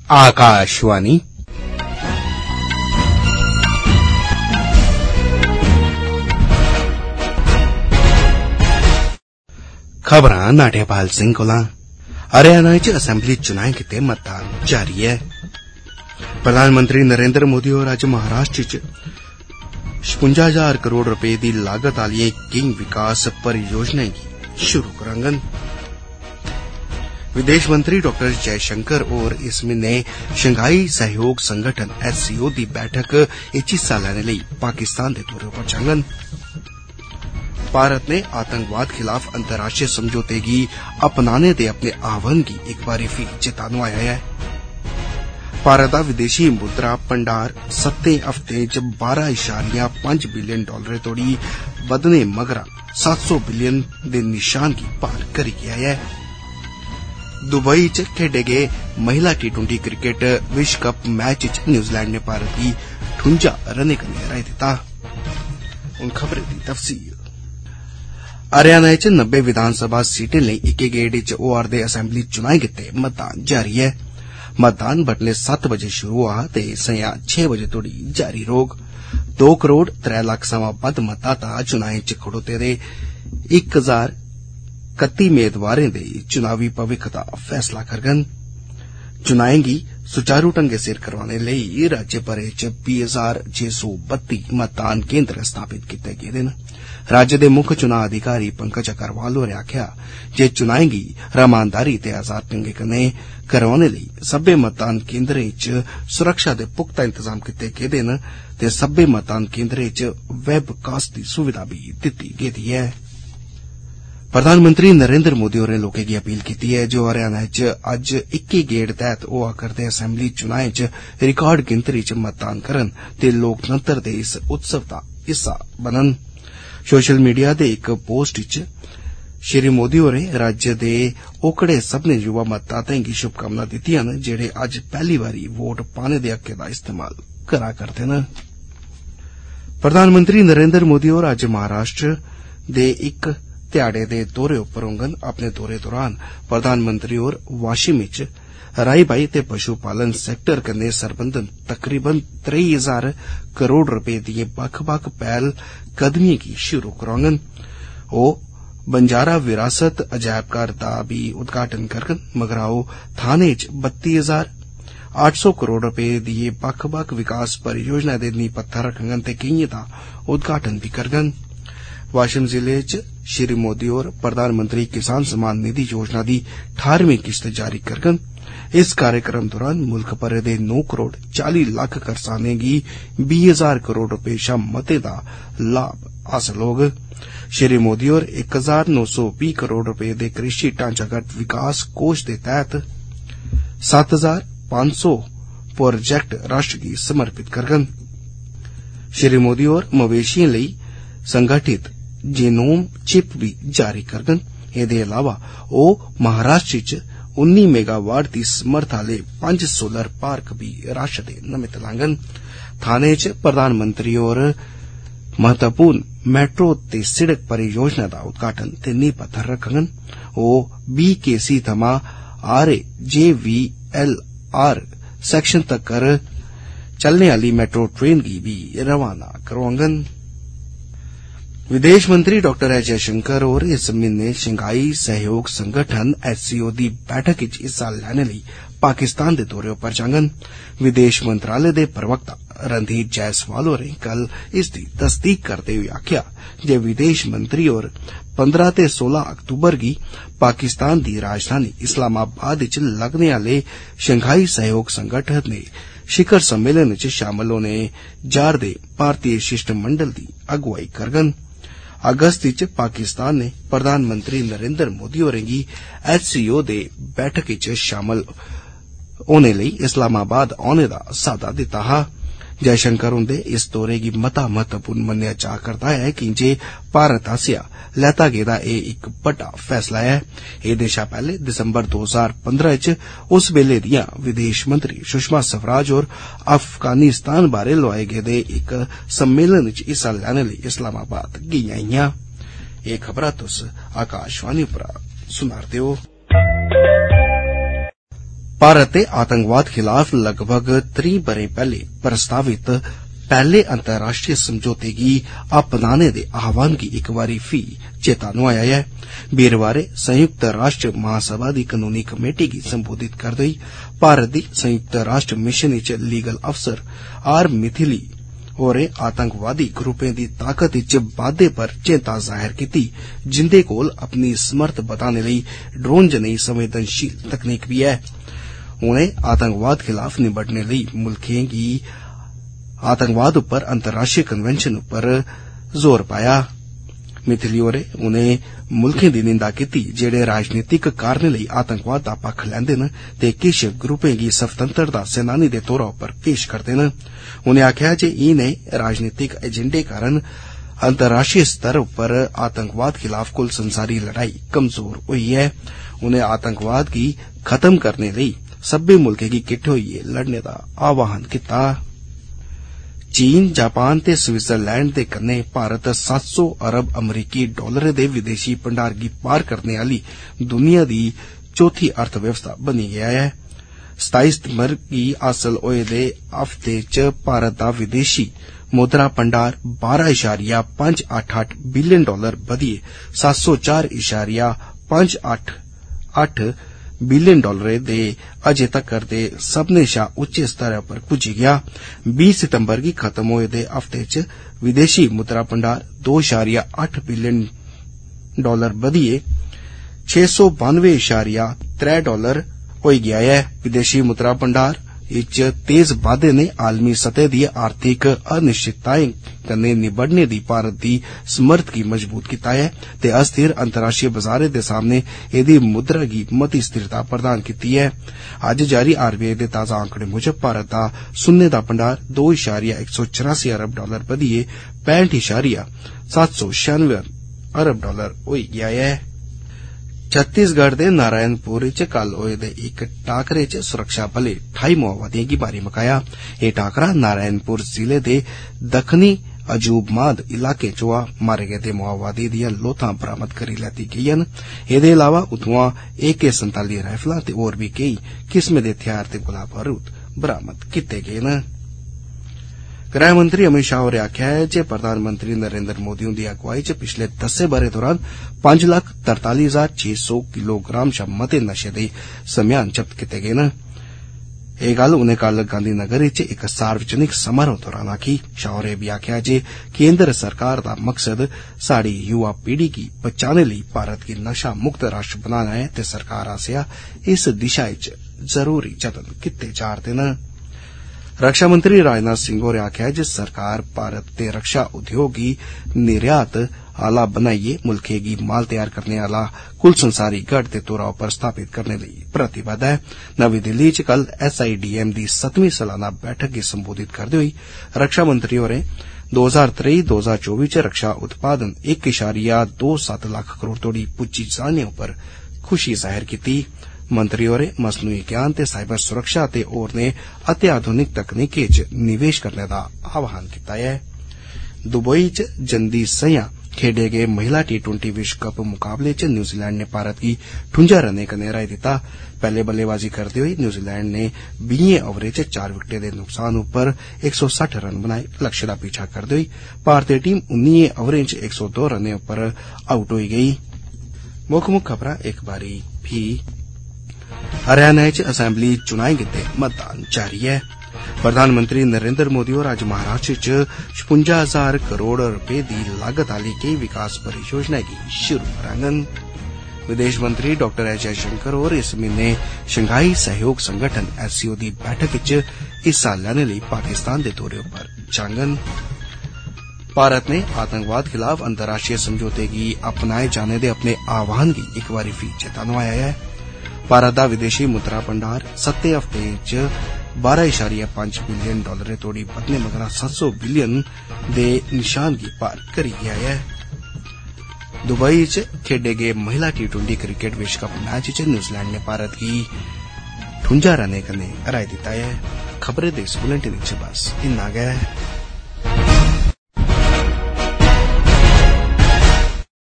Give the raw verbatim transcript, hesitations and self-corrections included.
आकाशवाणी खबरां नाट्यपाल सिंह कोला। हरियाणा च असैम्बली चुनाएं गित्तै मतदान जारी है। प्रधानमंत्री नरेंद्र मोदी होर अज्ज महाराष्ट्र च छपुंजा हजार करोड़ रपे दी लागत आलियें केई विकास परियोजनाएं गी शुरू करङन। विदेश मंत्री डॉक्टर जयशंकर होर इस महीने शंघाई सहयोग संगठन एस सी ओ दी बैठक इच हिस्सा लैने लेई पाकिस्तान दे दौरे पर जाङन। भारत ने आतंकवाद खिलाफ अंतर्राष्ट्रीय समझौते गी अपनाने दे अपने आह्वान गी एक बारी फ्ही चेता नुआया है। भारत दा विदेशी मुद्रा भंडार सत्तें हफ्तें च बारह इशारिया पंज बिलियन डॉलर तोड़ी बधने मगरा सत्त सौ बिलियन दे निशान गी पार करी गया है। दुबई च खेडे गे महिला टी ट्वेंटी क्रिकेट विश्व कप मैच च न्यूजीलैंड ने भारत गी ठुंजा रनें कन्नै हराई दित्ता। हुण खबरें दी तफसील। हरियाणा च नब्बे विधानसभा सीटें लेई इक्के गेड़ च होआ'रदे असैम्बली चुनाएं गित्तै मतदान जारी है। मतदान बडले सत्त बजे शुरू होआ ते संञा छे बजे तोड़ी जारी रौह्ग। दो करोड़ त्रै लक्ख सवां बद्द मतदाता चुनाएं च खड़ोते दे इक हजार कत्ती मेदवारें दे चुनावी भविक्ख दा फैसला करङन। चुनाएं गी सुचारू ढंगै सिर करवाने लेई राज्य भरै च बीह् हजार छे सौ बत्ती मतदान केन्द्र स्थापित कीते गेदे न। राज्य दे मुक्ख चुनां अधिकारी पंकज अग्रवाल होरें आखेआ जे चुनाएं गी रमानदारी ते आजाद ढंगै कन्नै करवाने लेई सब्बै मतदान केन्द्रें च सुरक्षा दे पुख्ता इंतजाम कीते गेदे न ते सब्बै मतदान केन्द्रें च वेबकास्ट दी सुविधा भी दित्ती गेदी ऐ। प्रधानमंत्री नरेंद्र मोदी होरें लोकें गी अपील कीती ऐ जे हरियाणा च अज्ज इक्की गेड़ तैह्त होआ करदे असैम्बली चुनाएं च रिकार्ड गिनतरी च मतदान करन ते लोकतंत्र दे इस उत्सव दा हिस्सा बनन। सोशल मीडिया दे इक पोस्ट च श्री मोदी होरें राज्य दे ओकड़े सब्बनें युवा मतदाताएं गी शुभकामनां दित्तियां न जेड़े अज्ज पैह्ली बारी वोट पाने दे हक्कै दा इस्तेमाल करा करदे न। प्रधानमंत्री नरेंद्र मोदी होर अज्ज महाराष्ट्र दे इक ध्याड़े दे दौरे उप्पर होङन। अपने दौरे दौरान प्रधानमंत्री होर वाशिम च राई बाई ते पशु पालन सैक्टर कन्नै सरबंधत तकरीबन त्रेई हजार करोड़ रपे दिएं बक्ख बक्ख पैहल कदमिएं गी शुरू करोङन। ओह् बंजारा विरासत अजायबघर दा बी उद्घाटन करङन। मगरा ओह् थाने च बत्ती हजार अट्ठ सौ करोड़ रपे दिएं बक्ख बक्ख विकास परियोजनाएं दे नींह पत्थर रखङन ते केइएं दा उद्घाटन बी करङन। वाशिम जिले च श्री मोदी होर प्रधानमंत्री किसान सम्मान निधि योजना दी ठारहवीं किश्त जारी करङन। इस कार्यक्रम दौरान मुल्ख भरै दे नौ करोड़ चाली लक्ख करसानें गी बीह् हजार करोड़ रपे शा मते दा लाभ हासल होग। श्री मोदी होर इक हजार नौ सौ बीह् करोड़ रपे दे कृषि ढांचागत विकास कोष दे तैह्त सत्त हजार पंज सौ प्रोजेक्ट राष्ट्र गी समर्पित करङन। श्री मोदी होर मवेशिएं लेई संगठित जीनोम चिप भी जारी करङन। एह्दे अलावा ओह् महाराष्ट्र च उन्नी मेगावाट दी समर्थ आले पंज सोलर पार्क भी राष्ट्र दे नमित लाङन। थाने च प्रधानमंत्री होर महत्वपूर्ण मेट्रो ते सिड़क परियोजना दा उद्घाटन ते नींह पत्थर रखङन। ओह् बीह् के सी थमां आरे JVLR section तक्कर चलने आली मेट्रो ट्रेन गी भी रवाना करोङन। विदेश मंत्री डॉक्टर एस जयशंकर होर इस महीने शंघाई सहयोग संगठन एस सी ओ दी बैठक च हिस्सा लैने लेई पाकिस्तान दे दौरे उप्पर जाङन। विदेश मंत्रालय दे प्रवक्ता रणधीर जायसवाल होरें कल इसदी तस्दीक करदे होई आखेआ जे विदेश मंत्री होर पंद्रह ते सोलह अक्तूबर गी पाकिस्तान दी राजधानी इस्लामाबाद च लगने आले शंघाई सहयोग संगठन दे शिखर सम्मेलन च शामल होने जा'रदे भारतीय शिष्टमंडल दी अगुवाई करङन। अगस्त च पाकिस्तान ने प्रधानमंत्री नरेंद्र मोदी होरें गी एच सी ओ दे बैठक च शामल होने लेई इस्लामाबाद औने दा साद्दा दित्ता हा। जयशंकर हुंदे इस दौरे गी मता महत्वपूर्ण मन्नेआ जा करदा ऐ कि जे भारत आसेआ लैता गेदा एह् इक बड्डा फैसला ऐ। एह्दे शा पैह्ले दिसंबर दो हजार पंद्रह च उस बेल्ले दियां विदेश मंत्री सुषमा स्वराज होर अफगानिस्तान बारै लोआए गेदे इक सम्मेलन च हिस्सा लैने लेई इस्लामाबाद गेइयां हियां। एह् खबरां तुस आकाशवाणी उप्परा सुना'रदे ओ। भारत ते आतंकवाद खिलाफ लगभग त्रीह बरे पैहले प्रस्तावित पैहले अंतर्राष्ट्रीय समझौते गी अपनाने दे आह्वान गी इक बारी फ्ही चेता नुआया ऐ। वीरवारें संयुक्त राष्ट्र महासभा दी कानूनी कमेटी गी संबोधित करदे होई भारत दी संयुक्त राष्ट्र मिशन इच लीगल अफसर आर मिथिली होरें आतंकवादी ग्रुपें दी ताकत इच बाद्दे पर चिंता जाहिर कीती, जिंदे कोल अपनी समर्थ बधाने लेई ड्रोन जनेही संवेदनशील तकनीक भी ऐ। उनें आतंकवाद खिलाफ निबड़ने लेई मुल्खें गी आतंकवाद उप्पर अंतर्राष्ट्रीय कन्वेंशन उप्पर जोर पाया। मिथिली होरें उनें मुल्खें दी निंदा कीती जेड़े राजनीतिक कारणें लेई आतंकवाद दा पक्ख लैंदे न ते किश ग्रुपें गी स्वतंत्रता सेनानी दे तौरा उप्पर पेश करदे न। उनें आखेआ जे इनें राजनीतिक एजेंडे कारण अंतर्राष्ट्रीय स्तर उप्पर आतंकवाद खिलाफ कुल संसारी लड़ाई कमजोर होई ऐ। उनें आतंकवाद गी खत्म करने लेई सब्बै मुल्खें गी किट्ठे होइयै लड़ने दा आह्वान कीता। चीन, जापान ते स्विट्जरलैंड दे कन्नै भारत सत्त सौ अरब अमरीकी डॉलरें दे विदेशी भंडार गी पार करने आली दुनिया दी चौथी अर्थव्यवस्था बनी गेआ ऐ। सताई सितंबर गी हासल होए दे हफ्ते च भारत दा विदेशी मुद्रा भंडार बारह इशारिया पंज अट्ठ अट्ठ बिलियन डॉलर बधियै सत्त सौ चार इशारिया पंज अट्ठ अट्ठ बिलियन डॉलरें दे अजें तक्कर दे सब्बनें शा उच्चे स्तर पर पुज्जी गेआ। बीस सितंबर गी खत्म होए दे हफ्ते च विदेशी मुद्रा भंडार दो इशारिया अट्ठ बिलियन डॉलर बधियै छे सौ बानवे इशारिया त्रै डॉलर होई गेआ ऐ। विदेशी मुद्रा भंडार इच तेज बाद्दे ने आलमी सतह दी आर्थिक अनिश्चितताएं कन्नै निबड़ने दी भारत दी समर्थ गी मजबूत कीता ऐ ते अस्थिर अंतर्राष्ट्रीय बजारें दे सामने एदी मुद्रा गी मती स्थिरता प्रदान कीती ऐ। अज्ज जारी आरबीआई दे ताजा आंकड़े मुजब भारत दा सुन्ने दा भंडार दो इशारिया इक सौ चौरासी अरब डॉलर बधियै पैंठ इशारिया सत्त सौ छियानवे अरब डॉलर होई गेआ ऐ। छत्तीसगढ़ दे नारायणपुर च कल होए दे इक टाकरे च सुरक्षा बलें ठाई माओवादिएं गी मारी मकाया। एह टाकरा नारायणपुर जिले दे दक्खनी अजूबमाद इलाके च होआ। मारे गेदे माओवादी दियां लोथां बरामद करी लैती गेईयां न। एदे इलावा उत्थुआं ए के संताली राइफलां ते होर बी केई किस्में दे हथियार ते गोला बारूद बरामद कीते गे न। गृहमंत्री अमित शाह होरें आखेआ ऐ जे प्रधानमंत्री नरेंद्र मोदी हुंदी अगुवाई च पिछले दस्सें ब'रें दौरान पंज लक्ख तरताली हजार छे सौ किलोग्राम शा मते नशे दे समेयान जब्त कीते गे न। एह गल्ल उनें कल गांधीनगर च इक सार्वजनिक समारोह दौरान आखी। शाह होरें बी आखेआ जे केंद्र सरकार दा मकसद साढ़ी युवा पीढ़ी गी बचाने लेई भारत गी नशा मुक्त राष्ट्र बनाना ऐ ते सरकार आसेआ इस दिशा च जरूरी जतन कीते जा'रदे न। रक्षा मंत्री राजनाथ सिंह होरें आखेआ जे सरकार भारत दे रक्षा उद्योग गी निर्यात आला बनाइयै मुल्खै गी माल तैयार करने आला कुल संसारी गढ़ दे तौरा उप्पर स्थापित करने लेई प्रतिबद्ध ऐ। नमीं दिल्ली च कल S I D am the सतमीं सालाना बैठक गी संबोधित करदे होई रक्षा मंत्री होरें दो हजार त्रेई दो हजार चौबी च रक्षा उत्पादन इक इशारिया दो सत्त लक्ख करोड़ तोड़ी पुज्जी जाने उप्पर खुशी जाहिर कीती। मंत्री होरें मसनूई ज्ञान ते साइबर सुरक्षा ते होरनें अत्याधुनिक तकनीकें च निवेश करने दा आह्वान कीता ऐ। दुबई च जंदी संञा खेडे गे महिला टी ट्वेंटी विश्व कप मुकाबले च न्यूजीलैंड ने भारत गी ठुंजा रनें कन्नै हराई दित्ता। पैहले बल्लेबाजी करदे होई न्यूजीलैंड ने बीहें ओवरें च चार विकेटें दे नुकसान उप्पर इक सौ सट्ठ रन बनाए। लक्ष्य दा पीछा करदे होई भारतीय टीम उन्नियें ओवरें च इक सौ दो रनें उप्पर आउट होई गेई। मुक्ख मुक्ख खबरां इक बारी फ्ही हरियाणा च असैम्बली चुनाएं गितै मतदान जारी ऐ। प्रधानमंत्री नरेंद्र मोदी होर अज्ज महाराष्ट्र च छपुंजा हजार करोड़ रपे दी लागत आली केई विकास परियोजनाएं गी शुरू करङन। विदेश मंत्री डॉक्टर एस जयशंकर होर इस म्हीने शंघाई सहयोग संगठन एस सी ओ दी बैठक च हिस्सा लैने लेई पाकिस्तान दे दौरे उप्पर जाङन। भारत ने आतंकवाद खिलाफ अंतर्राष्ट्रीय समझौते गी अपनाए जाने दे अपने आह्वान गी इक बारी फ्ही चेता नुआया ऐ। भारत दा विदेशी मुद्रा भंडार सत्ते हफ्ते च बारह इशारिया पंज बिलियन डॉलरें तोड़ी बधने मगरा सत्त सौ बिलियन दे निशान गी पार करी गेआ ऐ। दुबई च खेडे गे महिला टी ट्वेंटी क्रिकेट विश्व कप मैच च न्यूजीलैंड ने भारत गी ठुंजा रनें कन्नै हराई दित्ता ऐ। खबरें दे इस बुलेटिन च बस इन्ना गै।